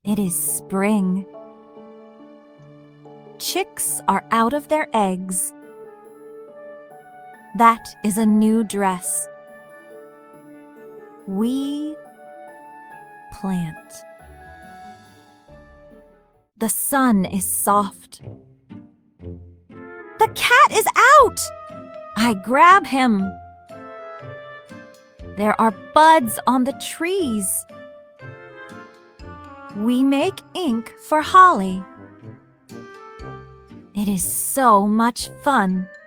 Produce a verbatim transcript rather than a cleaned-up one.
It is spring. Chicks are out of their eggs. That is a new dress. We plant. The sun is soft. The cat is out! I grab him. There are buds on the trees. We make ink for Holly. It is so much fun.